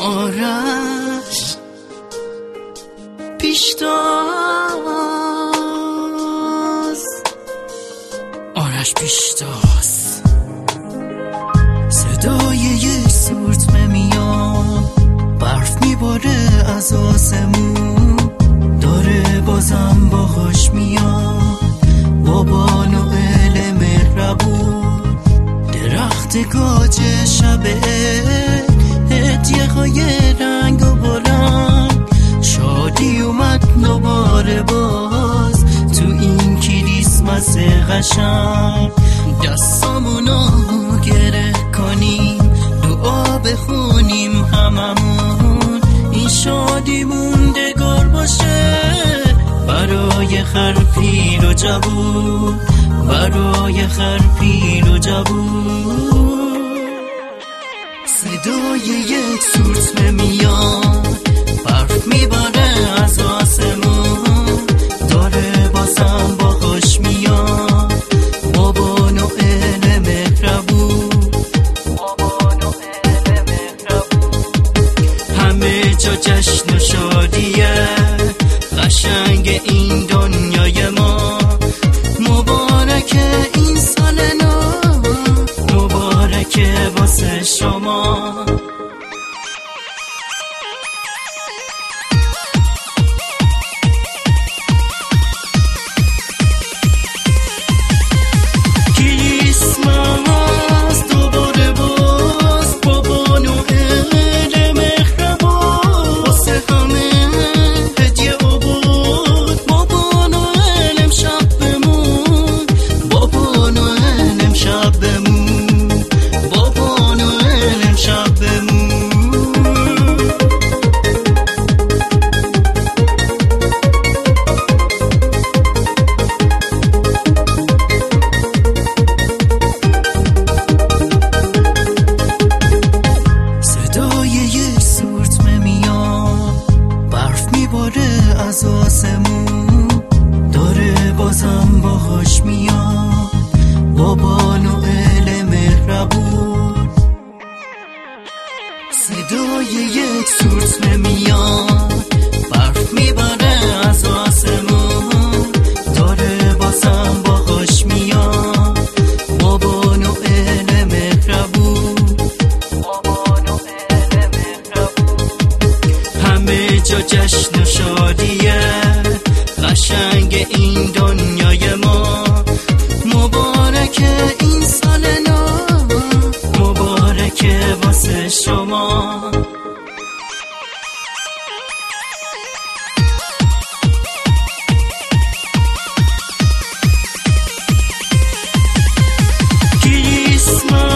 آرش پیشتاز، آرش پیشتاز. صدای یک سورتمه میاد، برف میباره از آسمون، داره بازم باهاش میاد بابا نوئل مهربون. درخت گاج شب هدیه های رنگ و بلند، شادی اومد دوباره باز تو این کریسمس قشنگ. دستامونو گره کنیم، دعا بخونیم هممون، این شادی موندگار باشه برای خر پیر و جوون، برای خر پیر و جوون. صدای یک سورتمه میاد، برف میباره از آسمون، داره بازم باهاش میاد بابا نوئل مهربون، بابا نوئل مهربون. همه جا جشن و شادیه، قشنگ این دنیای ما. مبارکه این سال نو، مبارکه واسه شما. کریسمس دوباره باز بابا نوئل مهربون، واسه همه هدیه آورد بابا نوئل امشب بمون، بابا نوئل امشب بمون، بابا نوئل امشب بمون. از آسمون داره بازم باهاش میاد بابا نوئل مهربون. صدای یک سورتمه میاد، برف میباره از آسمون، داره بازم باهاش میاد بابا نوئل مهربون، بابا نوئل مهربون. همه جا جشن و شادیه، قشنگ این دنیای ما. مبارکه این سال نو، مبارکه واسه شما. کریسمس